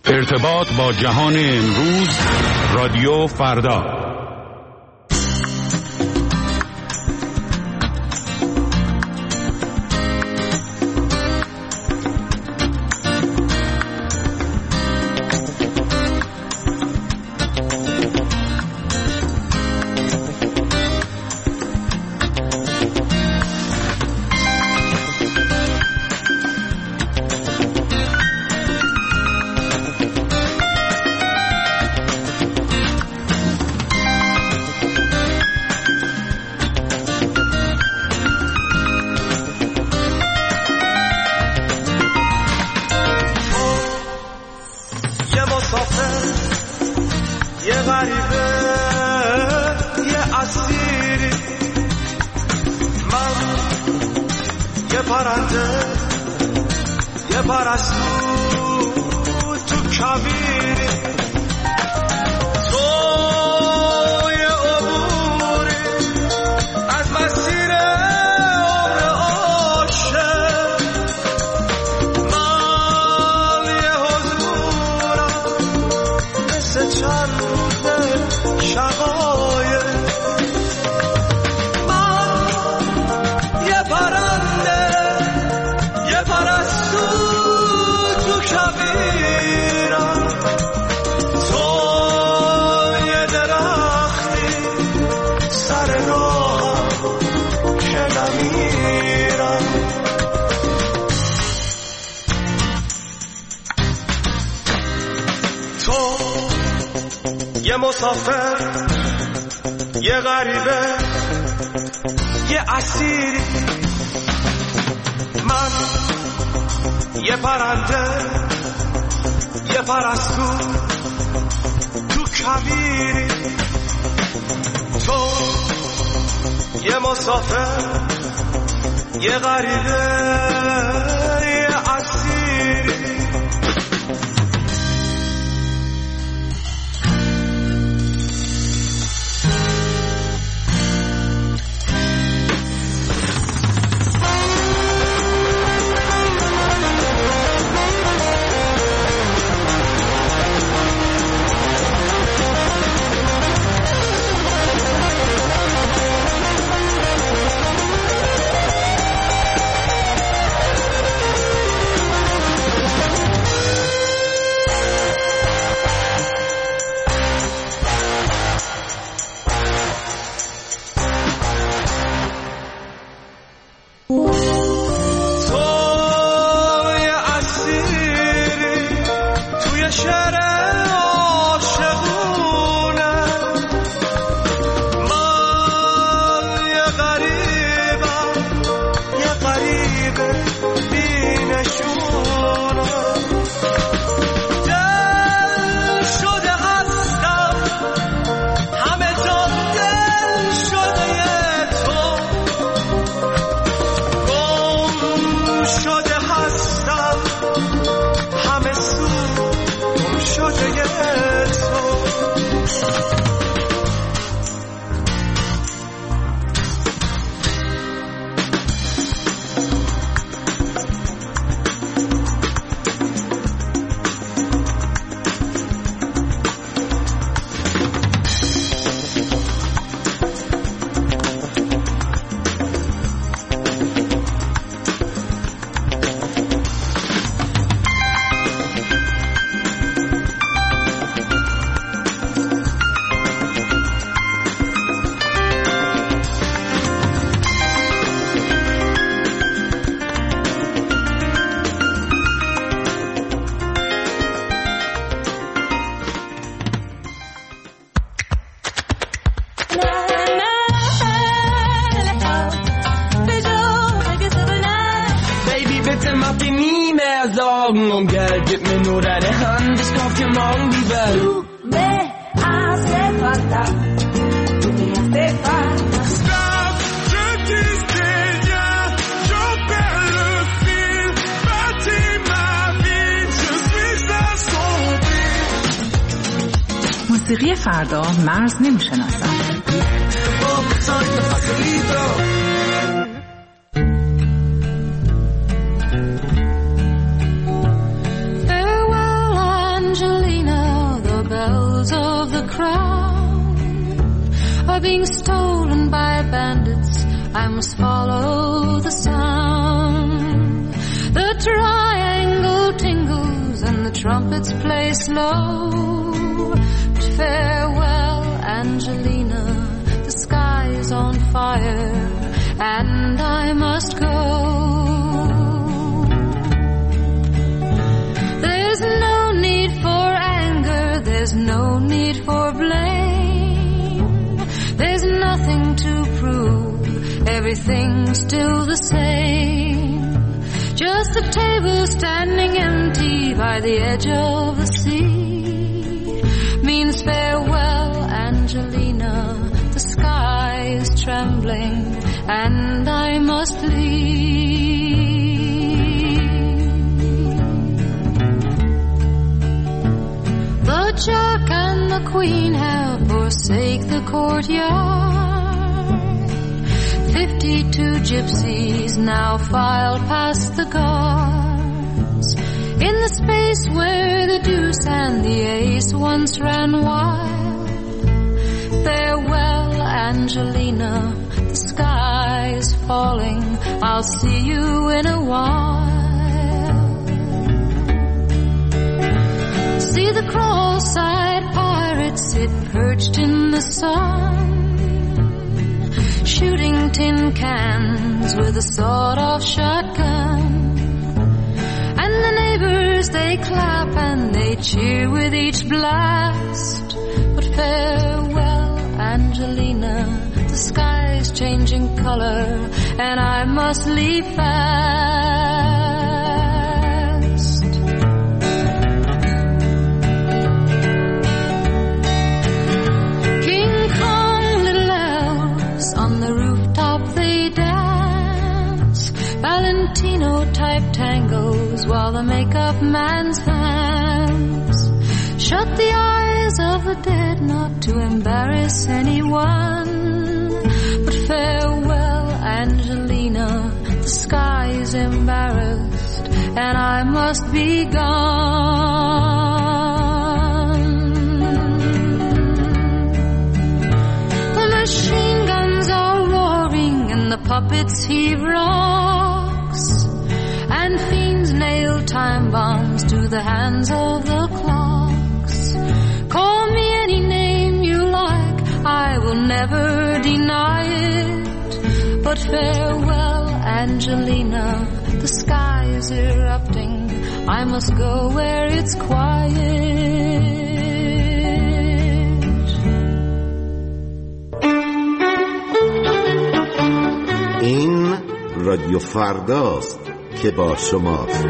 ارتباط با جهان امروز، رادیو فردا. یه مسافر، یه غریبه، یه اسیری، من یه پرنده، یه پرستو تو کویری. تو یه مسافر، یه غریبه، یه اسیری. Om geld, gib mir nur deine Hand, ich kauf dir morgen die Welt. Du me hace falta, tu me hace falta. Stop, je disais, je perds le fil, bâtis ma vie, je suis assombri. موسیقی فردا مرز نمیشناسد. crown are being stolen by bandits, I must follow the sound. The triangle tingles and the trumpets play slow. But farewell, Angelina, the sky is on fire and I must go. There's no need for anger, there's no need for blame. There's nothing to prove, everything's still the same. Just a table standing empty by the edge of the sea means farewell, Angelina, the sky is trembling and I must leave. The Jack and the Queen have forsake the courtyard. 52 gypsies now file past the guards in the space where the deuce and the ace once ran wild. Farewell, Angelina, the sky is falling, I'll see you in a while. See the cross-eyed pirates sit perched in the sun, shooting tin cans with a sawed-off shotgun. And the neighbors, they clap and they cheer with each blast. But farewell, Angelina, the sky's changing color and I must leave fast. King Kong, little elves, on the rooftop they dance. Valentino-type tangos while the makeup man's hands shut the eyes of the dead not to embarrass anyone. But farewell, Angelina, the sky is embarrassed and I must be gone. The machine guns are roaring and the puppets heave rocks, and fiends nail time bombs to the hands of the clocks. Call me any name you like, I will never deny it. But farewell, Angelina, the sky is erupting, I must go where it's quiet. این رادیو فرداست که با شماست.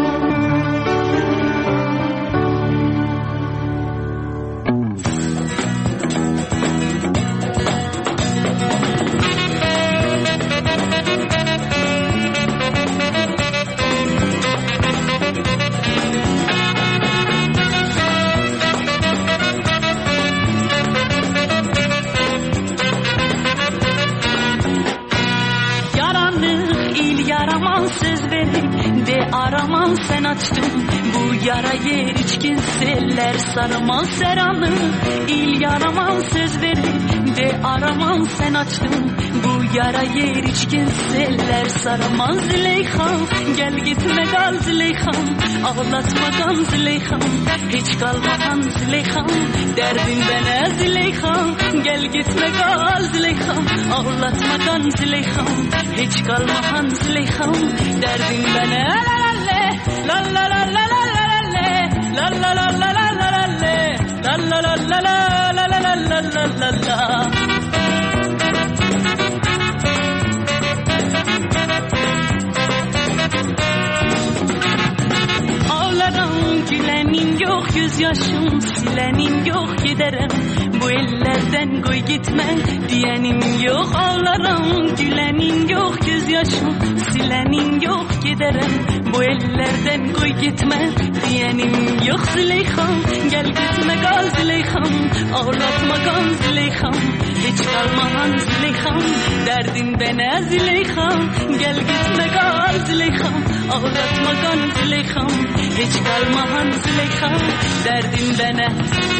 Sen açtın bu yarayı içkin seller sarmaz seranı. İl yaraman söz verdin de araman sen açtın bu yarayı içkin seller sarmaz. Züleyham gel gitme kal Züleyham, ağlatmadan Züleyham, hiç kalmadan Züleyham, derdin bana Züleyham. Gel gitme kal Züleyham, ağlatmadan Züleyham, hiç kalmadan Züleyham, derdin bana. La la la la la la la la la la la la la la la la la la la. Ağlarım gülenim yok, gözyaşım silenim yok, giderim bu ellerden koy gitme diyenim yok. Ağlarım gülenim yok, gözyaşım silenim yok, giderim bu ellerden koy gitme diyenim yok Züleyxam. Gel gitme gal Züleyxam, ağlatma gal Züleyxam. Hiç kalmahan Züleyxam, derdinde ne Züleyxam. Gel gitme gal Züleyxam, ağlatma gal Züleyxam. Hiç kalmahan Züleyxam, derdinde ne.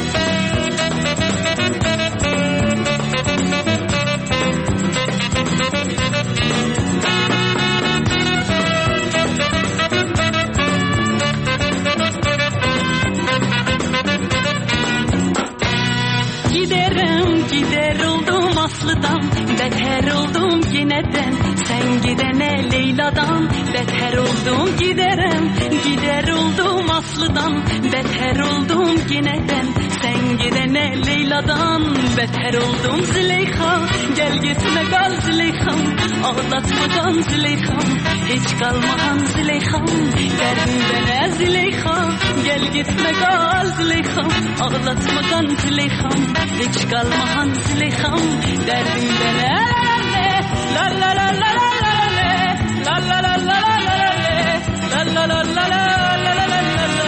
Gider oldum Aslı'dan, beter oldum yineden. Sen gidene Leyla'dan, beter oldum gider oldum Aslı'dan, beter oldum yineden. Sen gidene Leyla'dan, beter oldum Züleyxa. Gel gitme gal Züleyxam, ağlatma gal Züleyxam. Hiç kalmahan Züleyxam, derdinde ne Züleyxa. Gel gitme gal Züleyxam, ağlatma gal Züleyxam. Hiç kalmahan Züleyxam, derdinde ne. La la la la la la la la la la la la la la la.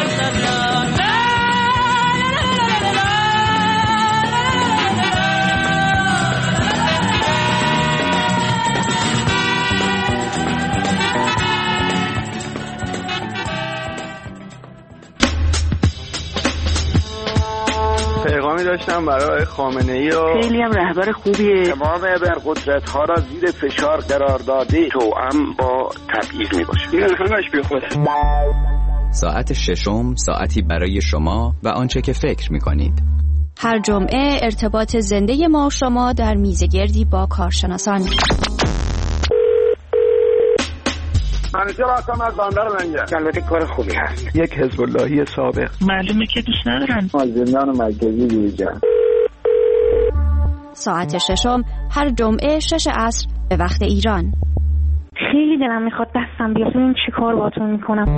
پیغامی داشتم برای خامنه‌ای و خیلی هم رهبر خوبیه. تمام ابرقدرت‌ها را زیر فشار قرار داده توأم با تبعیض میباشه. این همش بیخوده. ساعت ششم ساعتی برای شما و آنچه که فکر می‌کنید. هر جمعه ارتباط زنده ما و شما در میزگردی با کارشناسان. منیجر هستم از بندر منجر. البته کار خوبی هست. یک حزب اللهی سابق. معلومه که دوست ندارن. از زندان مرکزی بیرون. ساعت ششم هر جمعه 6 عصر به وقت ایران. خیلی دلم میخواد دستم بیاد ببین چی کار باهاتون میکنم.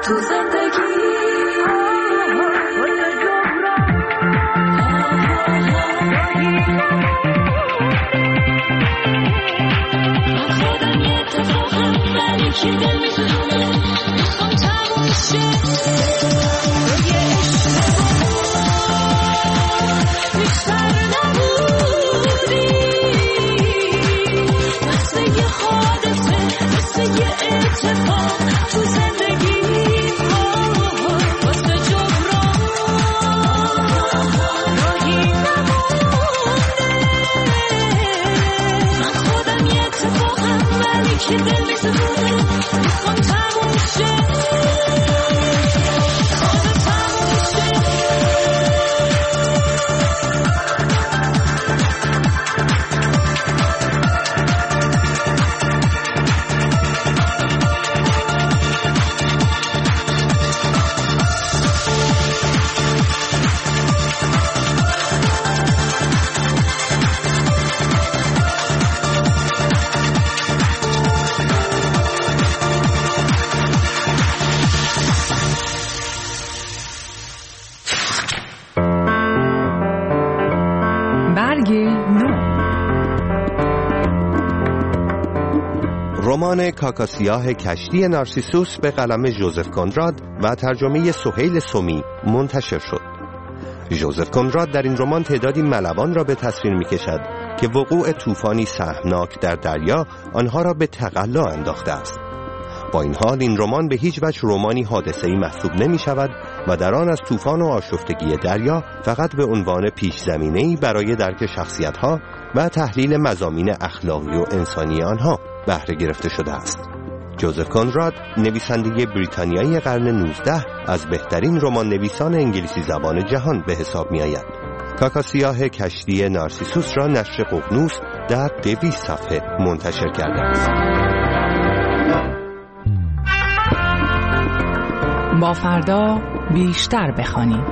تو زندگی که دل میزونه میخوام تموم شه یه بیشتر نبودی مثل یه حادثه مثل یه اتفاق تو زندگی واسه جبران راهی نمونده من خودم یه اتفاقم ولی که دل میزونه میخوام تموم شه رمان کاکاسیاه کشتی نارسیسوس به قلم ژوزف کنراد و ترجمه سهیل سومی منتشر شد. ژوزف کنراد در این رمان تعدادی ملوان را به تصویر می‌کشد که وقوع طوفانی سهمناک در دریا آنها را به تقلا انداخته است. با این حال این رمان به هیچ وجه رمانی حادثه‌ای محسوب نمی‌شود و در آن از طوفان و آشفتگی دریا فقط به عنوان پیش زمینه‌ای برای درک شخصیت‌ها و تحلیل مضامین اخلاقی و انسانی آنها بهره گرفته شده است. ژوزف کنراد نویسنده بریتانیایی قرن 19 از بهترین رمان نویسان انگلیسی زبان جهان به حساب می آید. کاکاسیاه کشتی نارسیسوس را نشر ققنوس در 200 صفحه منتشر کرده است. با فردا بیشتر بخوانید.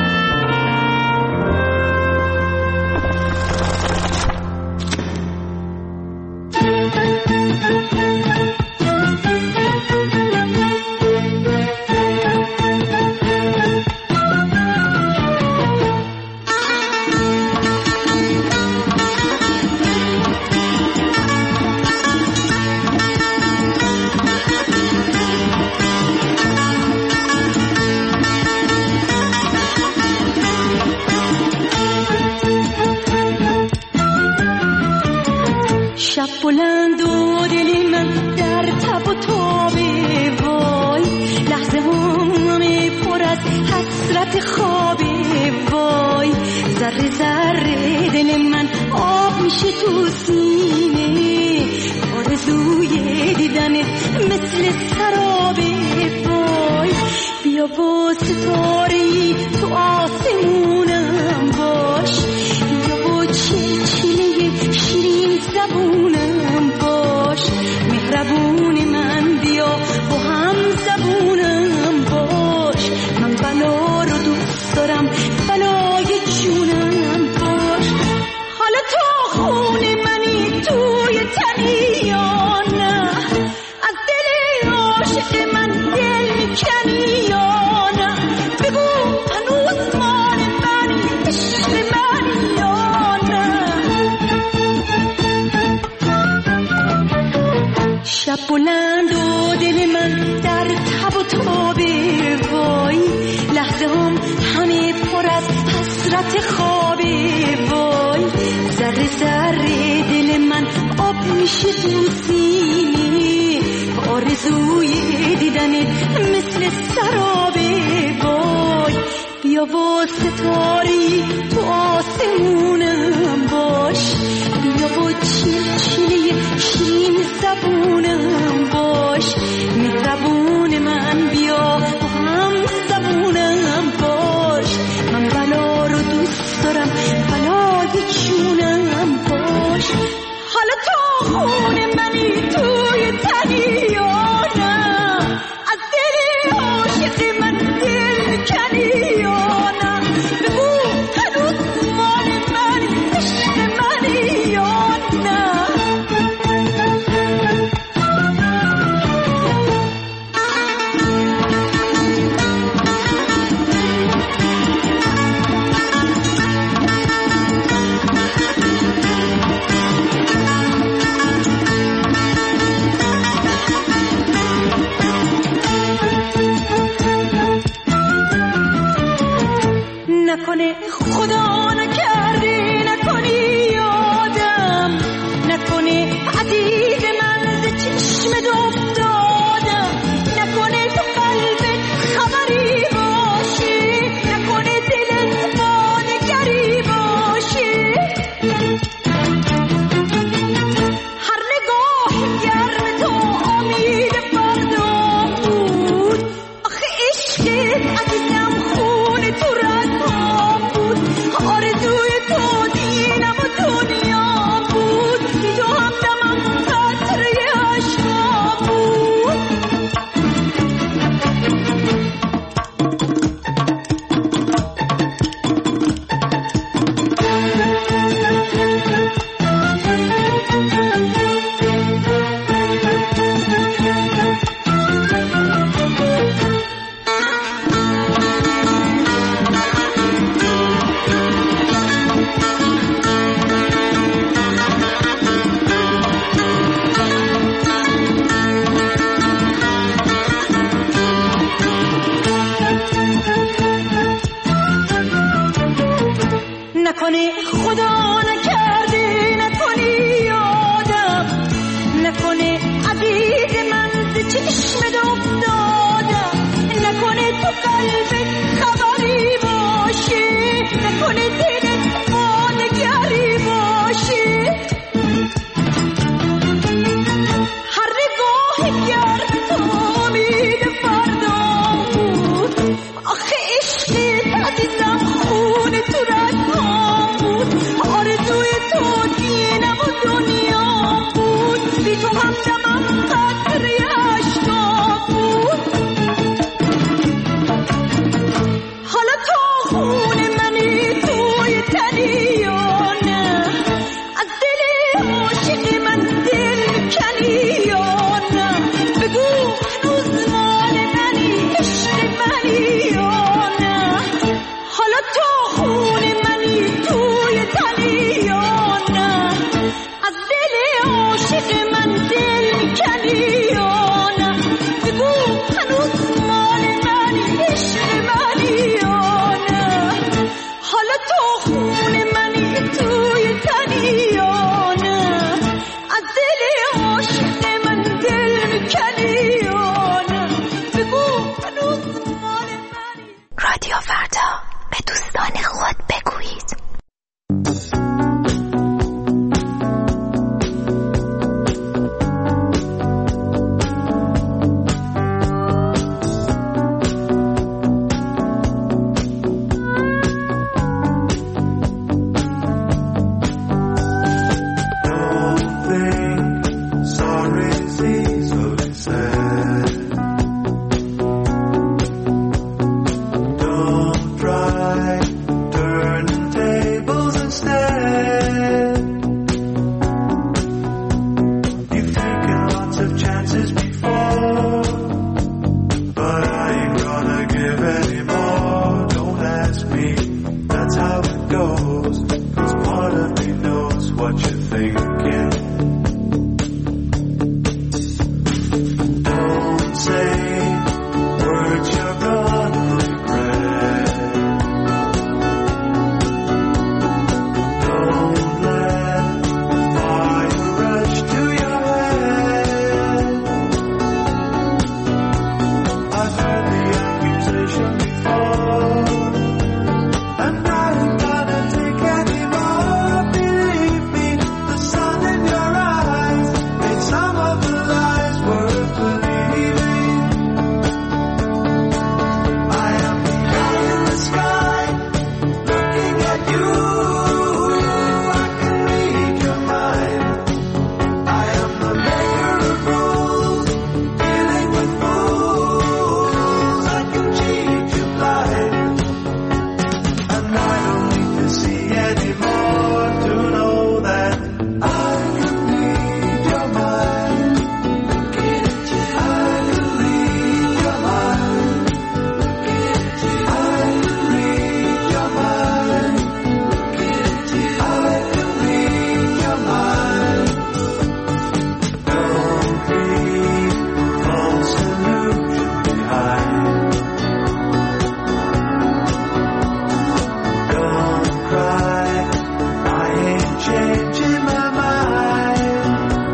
شب بلند و دل من در تب و تابه وای لحظه همه پر از حسرت خوابه وای ذره ذره دل من آب میشه تو سینه آرزوی دیدنت مثل سرابه وای بیا با ستاره‌ای تو آسمونم باش بیا با چلچله شیرین زبونم باش مهربون من بیا با هم زبونم باش من بلا رو دوست دارم بلای جونم باش حالا تو خون منی توی تنی یا نه از دل عاشق من دل میکنی یا نه بگو هنوز مال منی عشق منی یا نه شب بلند و دل من در تب و تابه وای لحظه هم همه پر از حسرت خوابه وای ذره ذره دل من آب میشه تو سینه آرزوی دیدنت مثل سرابه وای بیا با ستاری تو آسمونم باش بیا با چلچله شیرین زبونم باش مهربون من بیا با هم زبونم باش من بلا رو دوست دارم بلای جونم باش حالا تو خون منی توی تنی یا نه از دل عاشق من دل میکنی یا نه بگو هنوز مال من چشمت افتادم نکنه تو قلبت خبری باشه نکنه دلت آدگری باشه هر نگاه گرد تو امید فردام بود آخه عشقت عزیزم خون تو رگام بود آرزوی تو دینم و دنیام بود بی تو همدمم قطره اشکام بود حالا تو خون منی توی تنی یا نه از دل عاشق من دل کنی یا نه بگو هنوز مال منی عشق منی یا نه حالا تو خون منی توی تنی یا نه از دل عاشق من دل کنی یا نه بگو هنوز مال منی عشق منی یا نه حالا تو خون منی توی تنی یا نه از دل عاشق من دل کنی یا نه بگو هنوز مال منی. رادیو فردا، به دوستان خود بگویید. Sorry's easily said. Don't try turning tables instead. You've taken lots of chances before, but I ain't gonna give any more. Don't ask me, that's how it goes. 'Cause part of me knows what you're thinking. Don't say words you're gonna regret. Don't let fire rush to your head. I've heard the accusation before, and I ain't gonna take any more. Believe me, the sun in your eyes made some of the lies worth believing. I am the eye in the sky, looking at you. I can read your mind. I am the maker of rules, dealing with fools. I can cheat you blind, and I don't need to see anymore to know that I can read your mind. I can read your mind. I can read your mind. I can read your mind. Don't leave false illusion behind. Don't cry, I ain't changing my mind.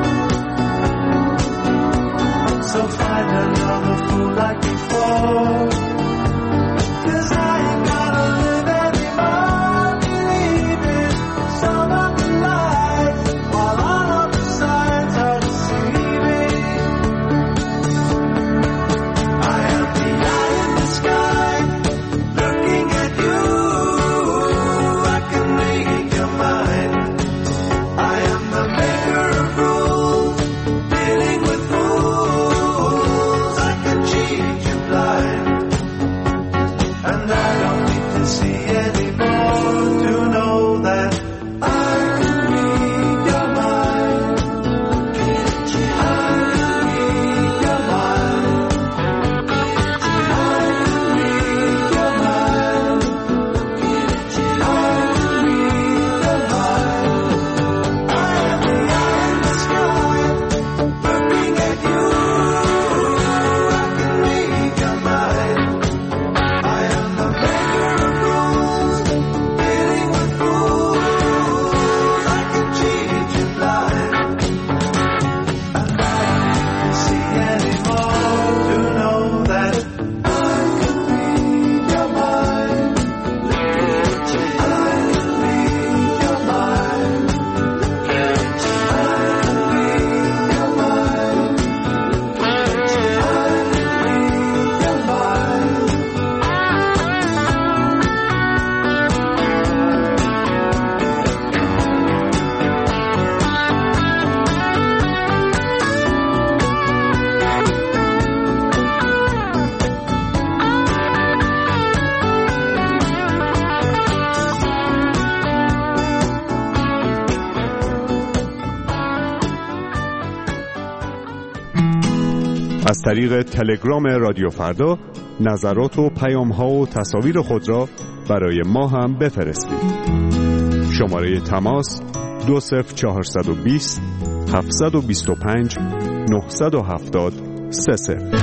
So find another fool like before, 'cause I ain't gotta live anymore. Believe it, some of the lies, while all of the signs are deceiving. I am the eye in the sky, looking at you. I can read your mind. I am the maker of rules, dealing with fools. I can از طریق تلگرام رادیو فردا نظرات و پیام‌ها و تصاویر خود را برای ما هم بفرستید. شماره تماس 20420 725 970 30.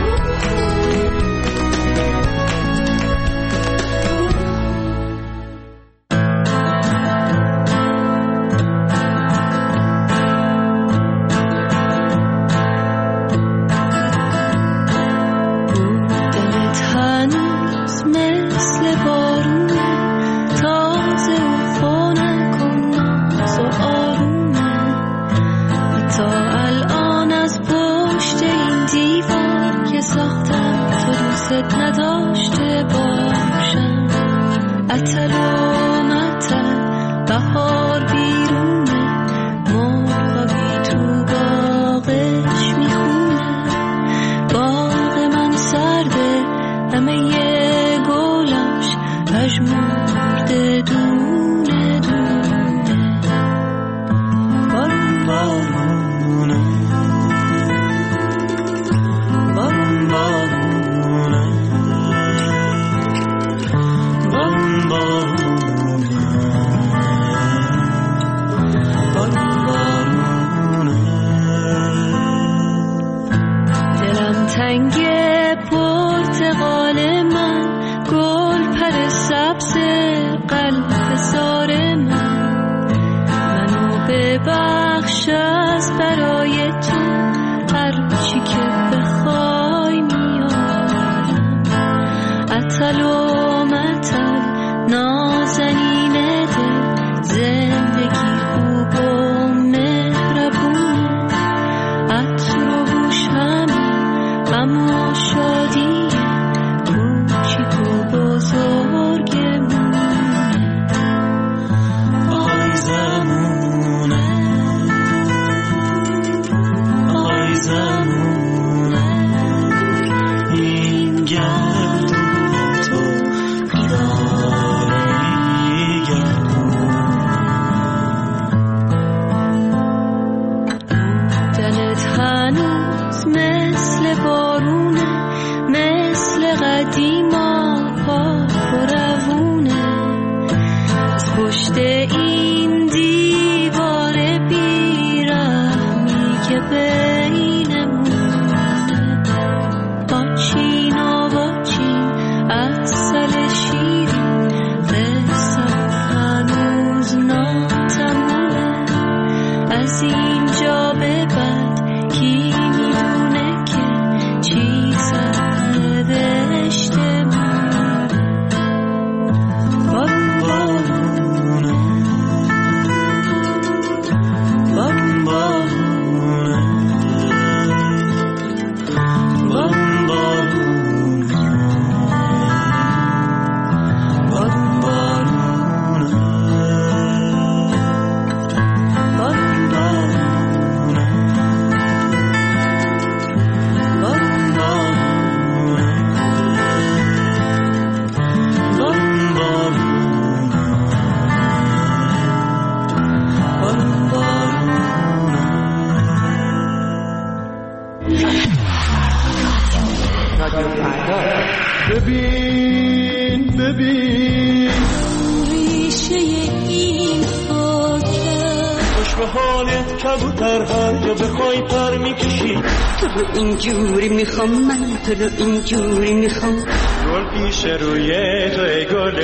تو رو اینجوری میخوام گل پیش روی توی گل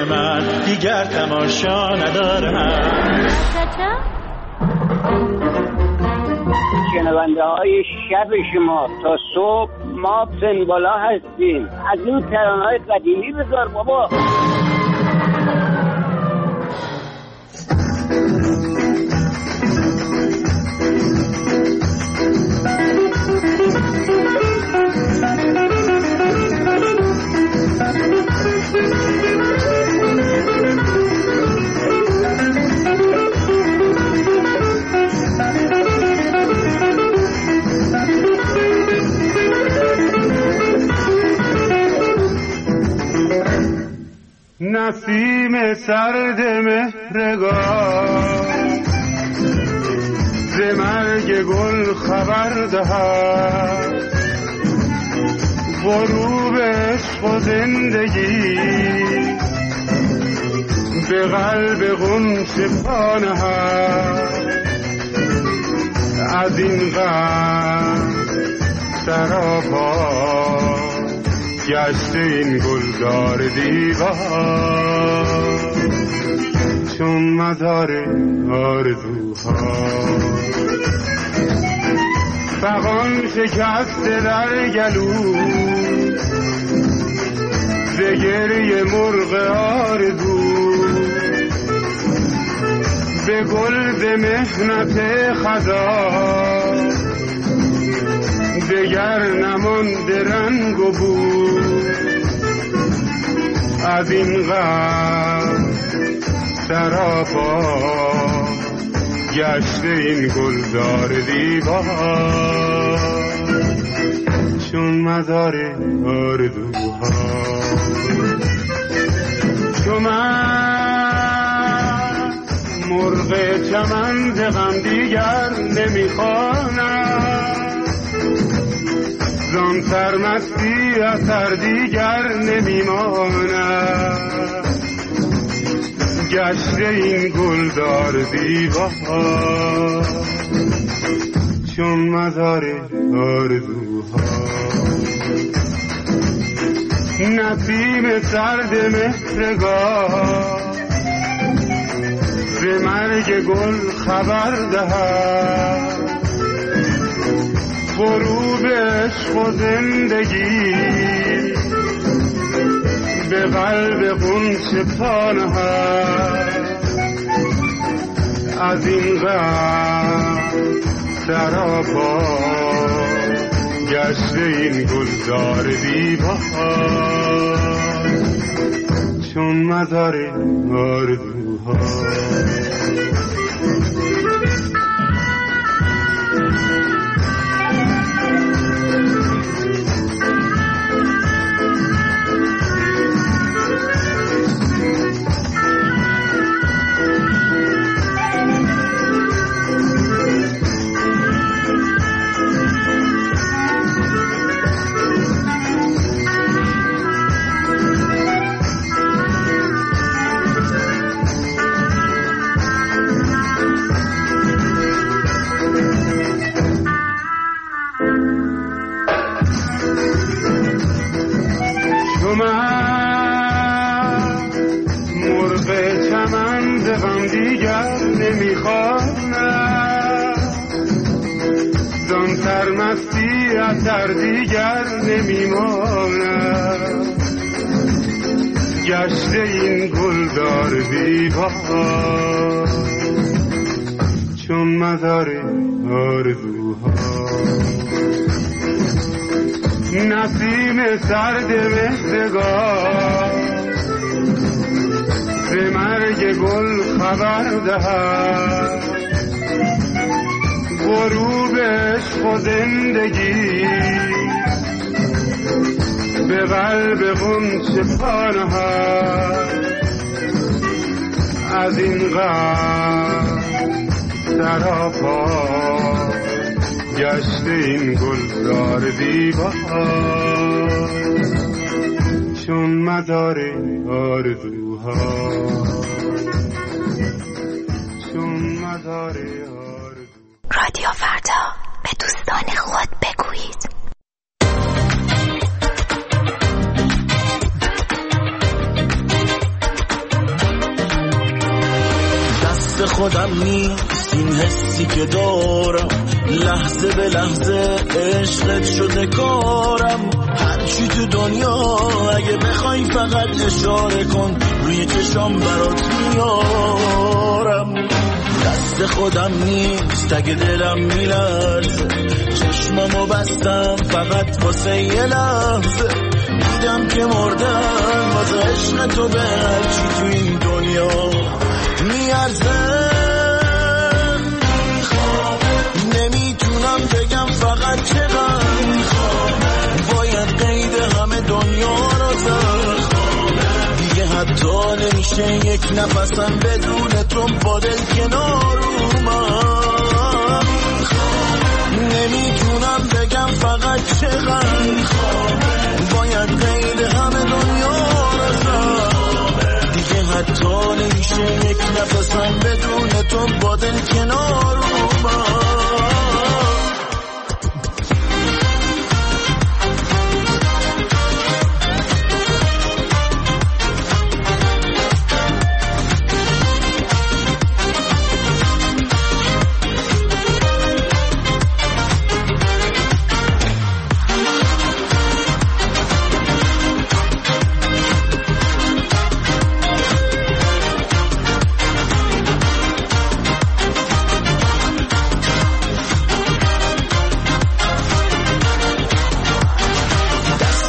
من دیگر تماشا ندارم. شنونده های شب شما تا صبح ما سنبالا هستیم. از این ترانه‌های قدیمی بذار بابا. نسیم سرد مهرگاه ز مرگ گل خبر دهد غروب عشق و زندگی به قلب غنچه پا نهد. از این غم سراپا گشته این گلزار دیوار چون مزار آرزوها. فغان شکسته در گلو ز گریه مرغ آرزو به گل ز محنت خزا دگر نمانده رنگ و بو. از این غم سراپا گشته این گلزار دیوار چون مزار آرزوها. چون من مرغ چمن ز غم دیگر نمیخوانم، زان سرمستی اثر دیگر نمیماند. گشته این گلدار دیوار چون مزار آرزوها. نسیم سرد مهرگاه ز مرگ گل خبر دهد. غروب عشق و زندگی به قلب غنچه پا نهد. از این غم سراپا گشته این گلزار دیوار چون مزار آرزوها. سرمستی اثر دیگر نمیماند. گشته این گلدار دیوار چون مزار آرزوها. نسیم سرد مهرگاه ز مرگ گل خبر دهد. غروب عشق و زندگی به قلب غنچه پا نهد. از این غم سراپا گشته این گلزار دیوار چون مزار آرزوها چون مزار رادیو فردا به دوستان خود بگویید. دست خودم نیست این حسی که دارم، لحظه به لحظه عشقت شده کارم. هرچی تو دنیا اگه بخوای فقط اشاره کن، روی چشام برات میارم. دست خودم نیست اگه دلم میلرزه، چشمامو بستم فقط واسه یه لحظه. دیدم که مردم واسه عشق تو به هرچی تو این دنیا میارزه. نمیتونم بگم فقط چقدر باید قید همه دنیا رو زد. دیگه حتی نمیشه یک نفسم بدون تو با دل کنار اومد. نمیتونم بگم فقط چقدر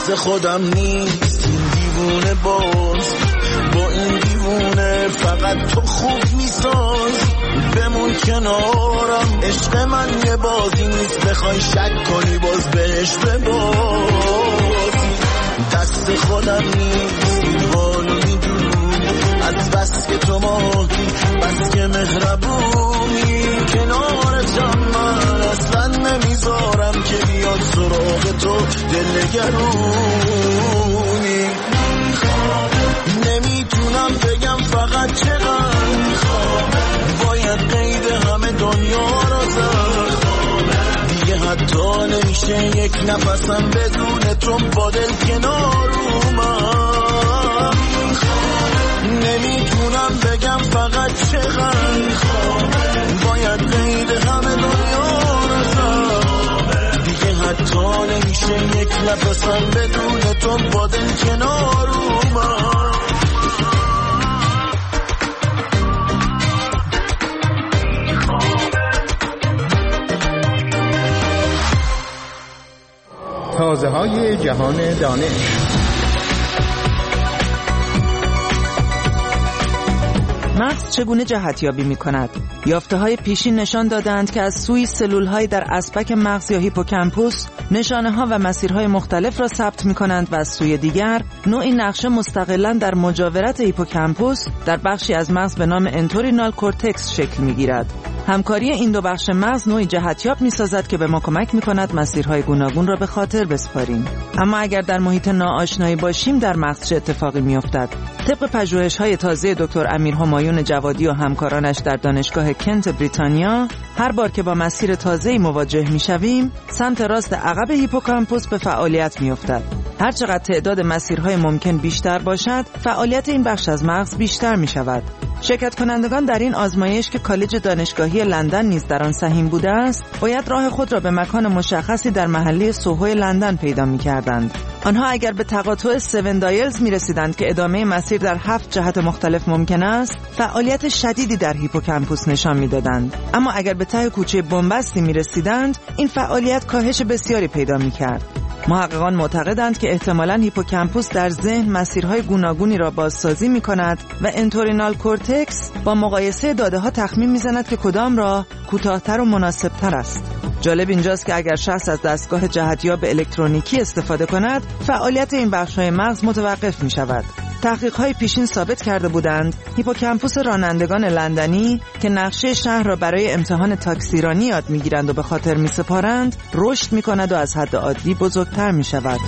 دست خودم نیست این دیوونه باز، با این دیوونه فقط تو خوب میساز. بمون کنارم، عشق من یه بازی نیست بخوای شک کنی باز بهش ببازی. دست خودم نیست این حالو میدونی، از بس که تو ماهی بس که مهربونی. کنارتم من اصلا نمیذارم که بیاد سراغ تو دلنگرونی. نمیتونم بگم فقط چقدر باید قید همه دنیا را زد. دیگه حتی نمیشه یک نفسم بدون تو با دل کنار اومد. نمیتونم بگم فقط چقدر باید قید همه دنیا را زد. دیگه حتی نمیشه یک نفسم بدون تو با دل کنار اومد. تازه های جهان دانش. مغز چگونه جهتیابی می کند؟ یافته های پیشین نشان دادند که از سوی سلول های در اسپک مغز یا هیپوکامپوس نشانه ها و مسیرهای مختلف را ثبت می کنند و از سوی دیگر نوعی نقشه مستقلاً در مجاورت هیپوکامپوس در بخشی از مغز به نام انتورینال کورتکس شکل می گیرد. همکاری این دو بخش مغز نوعی جهتیاب می‌سازد که به ما کمک می‌کند مسیرهای گوناگون را به خاطر بسپاریم. اما اگر در محیط ناآشنایی باشیم در مغز چه اتفاقی می‌افتد؟ طبق پژوهش‌های تازه دکتر امیر همایون جوادی و همکارانش در دانشگاه کنت بریتانیا، هر بار که با مسیر تازه‌ای مواجه می‌شویم، سمت راست عقب هیپوکامپوس به فعالیت می‌افتد. هر چقدر تعداد مسیرهای ممکن بیشتر باشد، فعالیت این بخش از مغز بیشتر می‌شود. شرکت کنندگان در این آزمایش که کالج دانشگاهی لندن نیز در آن سهیم بوده است، باید راه خود را به مکان مشخصی در محله سوهو لندن پیدا می‌کردند. آنها اگر به تقاطع 7 دایلز می‌رسیدند که ادامه مسیر در 7 جهت مختلف ممکن است، فعالیت شدیدی در هیپوکامپوس نشان می‌دادند. اما اگر به ته کوچه بنبستی می‌رسیدند، این فعالیت کاهش بسیاری پیدا می‌کرد. محققان معتقدند که احتمالاً هیپوکامپوس در ذهن مسیرهای گوناگونی را بازسازی می‌کند و انتورینال کورتکس با مقایسه داده‌ها تخمین می‌زند که کدام راه کوتاه‌تر و مناسب‌تر است. جالب اینجاست که اگر شخص از دستگاه جهتیاب الکترونیکی استفاده کند، فعالیت این بخش‌های مغز متوقف می‌شود. تحقیق‌های پیشین ثابت کرده بودند هیپوکامپوس رانندگان لندنی که نقشه شهر را برای امتحان تاکسیرانی یاد می‌گیرند و به خاطر می‌سپارند، رشد می‌کند و از حد عادی بزرگتر می‌شود.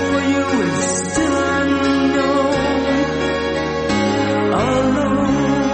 alone.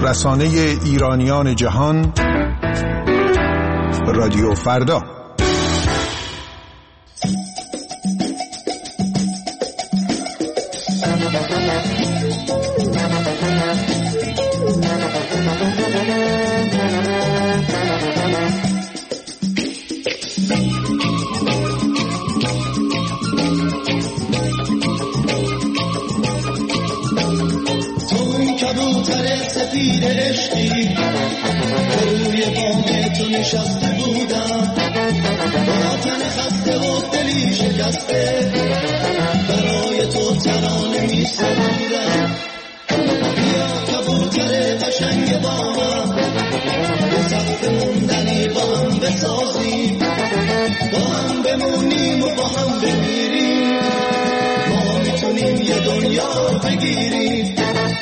رسانه ایرانیان جهان، رادیو فردا. کبوتر سفید عشقی روی بام تو نشسته بودم، با تن خسته و دلی شکسته برای تو ترانه می سرودم. بیا کبوتر قشنگ با من به سقف موندنی با هم بسازیم، با هم بمونیم و با هم بمیریم، ما میتونیم یه دنیا بگیریم.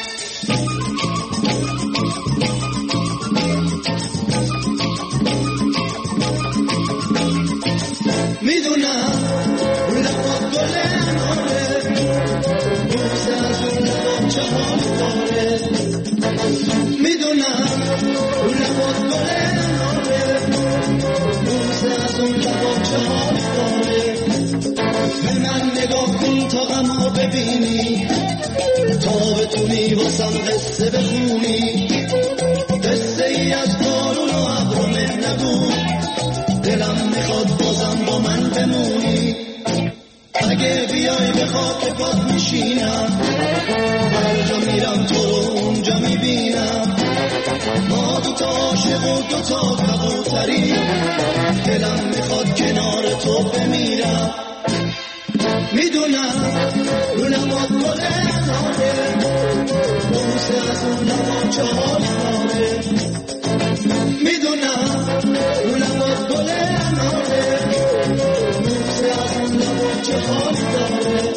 میدونم لبات گل اناره، بوسه از اون لبات چه حال داره. میدونم لبات گل اناره، بوسه از اون لبات چه حال داره. به من نگاه کن تا غمو ببینی، تا بتونی واسم قصه بخونی، قصه ای از بارون و ابر و مه نگو، دلم میخواد بازم با من بمونی. اگه بیای به خاک پات میشینم، هر جا میرم تو رو اونجا میبینم. ما دوتا عاشق و دوتا کبوتری، دلم میخواد کنار تو بمیرم. میدونم رو لبات گل اناره، بوسه از اون لبات چه حال داره. میدونم رو لبات گل اناره، بوسه از اون لبات چه حال داره.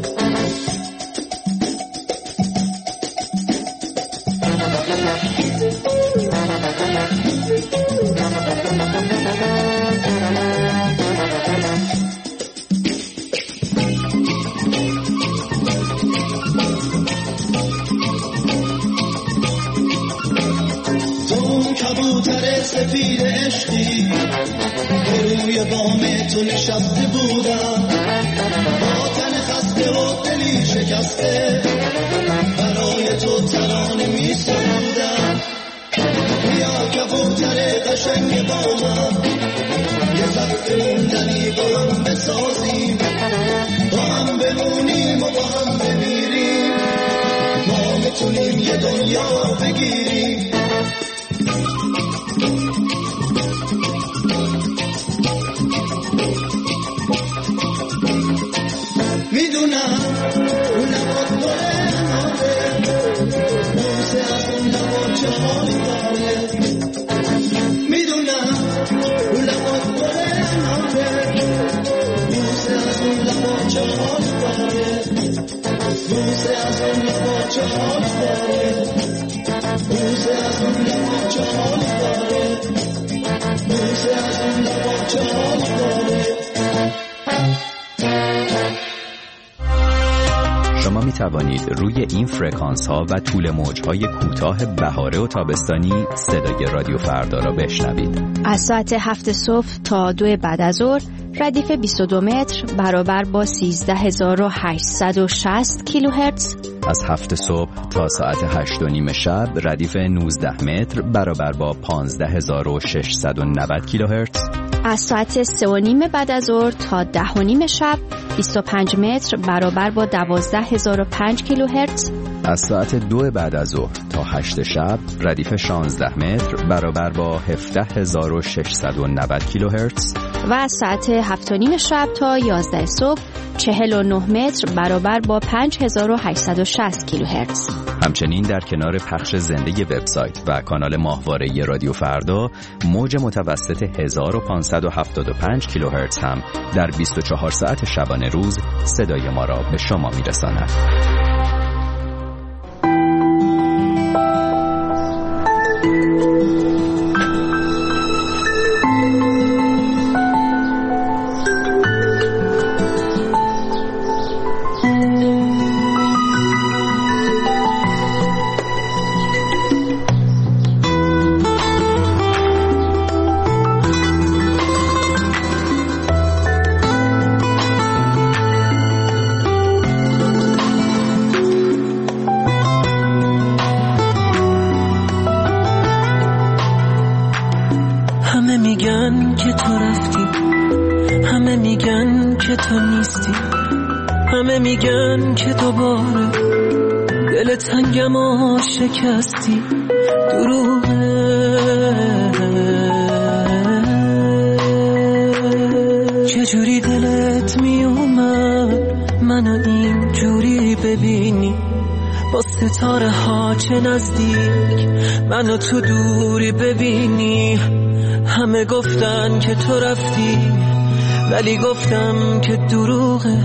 کبوتر سفید عشقی روی بام تو نشسته بودم، با تن خسته و دلی شکسته برای تو ترانه می سرودم. بیا کبوتر قشنگ با من یه سقف موندنی با هم بسازیم، با هم بمونیم و با هم بمیریم، ما میتونیم یه دنیا بگیریم. میدونم اون لبات گل اناره، بوسه از اون لبات چه حالی داره. میدونم اون لبات گل اناره، بوسه از اون لبات چه حالی داره. بوسه از اون لبات چه حالی داره. بوسه از اون لبات چه حالی داره. بوسه از اون لبات چه حالی داره. شما می توانید روی این فرکانس ها و طول موج های کوتاه بهاره و تابستانی صدای رادیو فردا را بشنوید. از ساعت 7 صبح تا 2 بعد از ظهر ردیف 22 متر برابر با 13860 کیلوهرتز. از 7 صبح تا ساعت 8:30 شب ردیف 19 متر برابر با 15690 کیلوهرتز. از ساعت 3:30 بعد از ظهر تا 10:30 شب 25 متر برابر با 12005 کیلوهرتز. از ساعت 2 بعد از ظهر تا 8 شب ردیف 16 متر برابر با 17690 کیلوهرتز. و از ساعت 7:30 شب تا 11 صبح 49 متر برابر با 5860 کیلوهرتز. همچنین در کنار پخش زنده وبسایت و کانال ماهواره رادیو فردا، موج متوسط 1575 کیلوهرتز هم در 24 ساعت شبانه روز صدای ما را به شما میرساند. میگن که دوباره دل تنگمو شکستی، دروغه. چجوری دلت میومد منو اینجوری ببینی، با ستاره ها چه نزدیک منو تو دوری ببینی. همه گفتن که تو رفتی ولی گفتم که دروغه.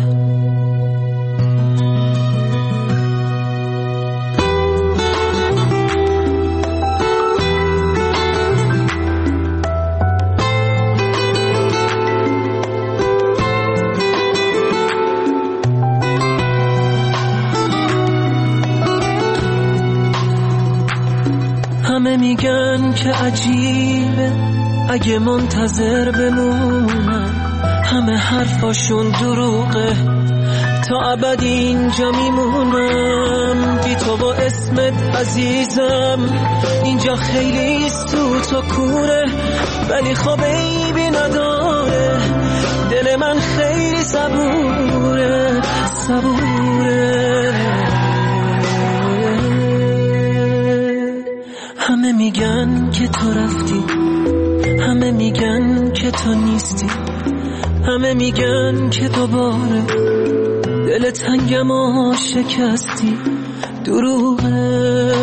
همه میگن که عجیبه اگه منتظر بمونم، همه حرفاشون دروغه، تا ابد اینجا میمونم بی تو با اسمت عزیزم. اینجا خیلی سوت و کوره ولی خب عیبی نداره، دل من خیلی صبوره صبوره. همه میگن که تو رفتی، همه میگن که تو نیستی، همه میگن که دوباره دل تنگمو شکستی، دروغه.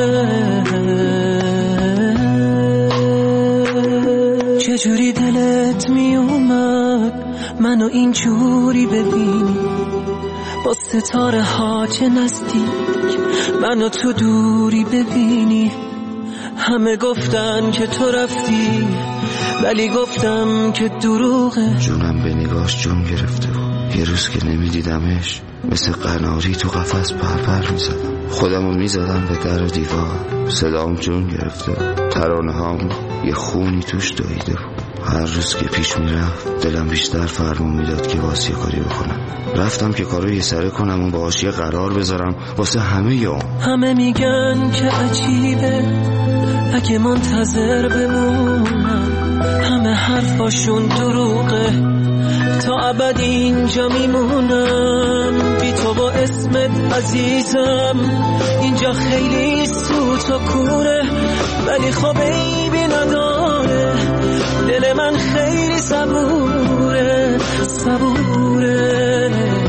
چجوری دلت میومد منو اینجوری ببینی، با ستاره ها چه نزدیک منو تو دوری ببینی. همه گفتن که تو رفتی ولی گفتم که دروغه. جونم به نگاش جون گرفته بود، یه روز که نمیدیدمش مثل قناری تو قفس پرپر میزدم، خودمو میزدم به در و دیوار، صدام جون گرفته بود، ترانه هام یه خونی توش دویده بود. هر روز که پیش میرفت دلم بیشتر فرمون میداد که واسه کاری بکنم. رفتم که کارو یه سره کنم و باهاش یه قرار بذارم واسه همه یوم. همه میگن که عجیبه اگه منتظر بمونم، همه حرفاشون دروغه، تا ابد اینجا میمونم بی تو با اسمت عزیزم. اینجا خیلی سوت و کوره ولی خب عیبی نداره، دل من خیلی صبوره صبوره.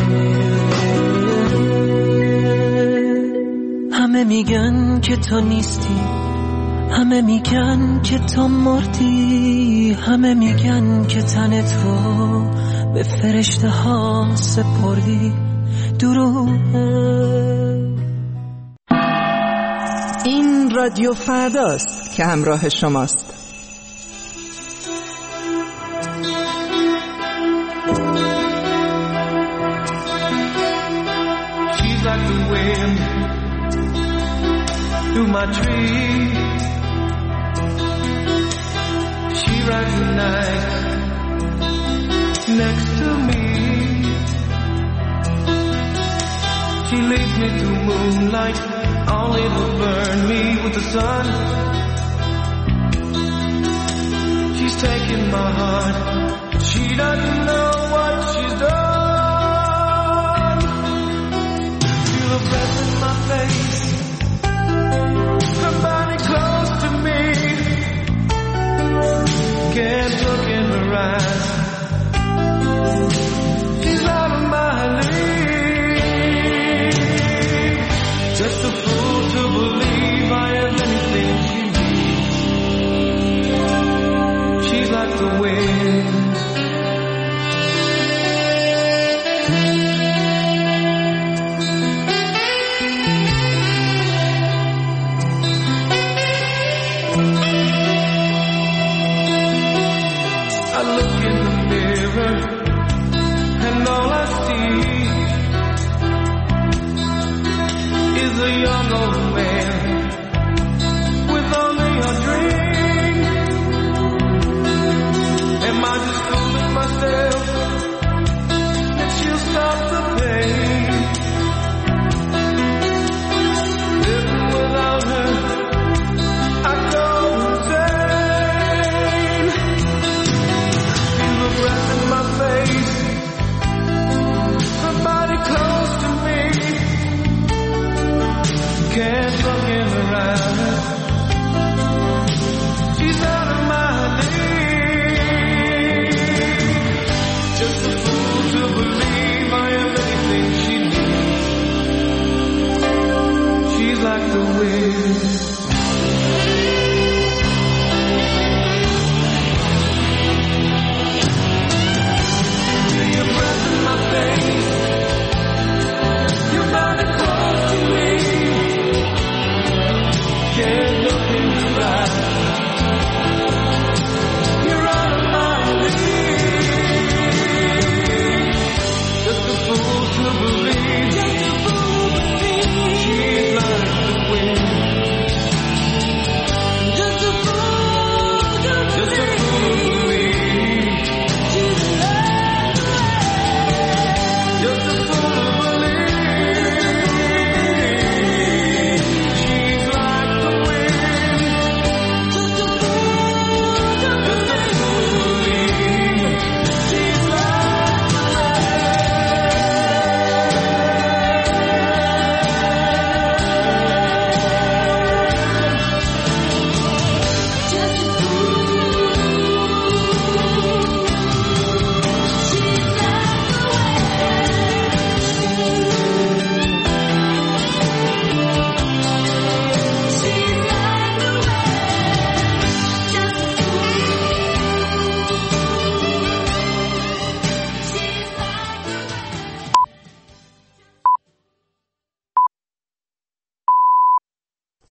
همه میگن که تو نیستی، همه میگن که تو مردی، همه میگن که تن تو به فرشته ها سپردی، دروغه. این رادیو فرداست که همراه شماست. She's like the wind through my tree. She rides the night next to me. She leads me through moonlight, only to burn me with the sun. She's taking my heart, she doesn't know what she's done. Feel her breath in my face, her body close to me. Can't look in her eyes, she's out of my league. Just a fool to believe I have anything she needs. She's like the wind. rabbit. She's out of my league. Just a fool to believe I am anything she needs. She's like the wind.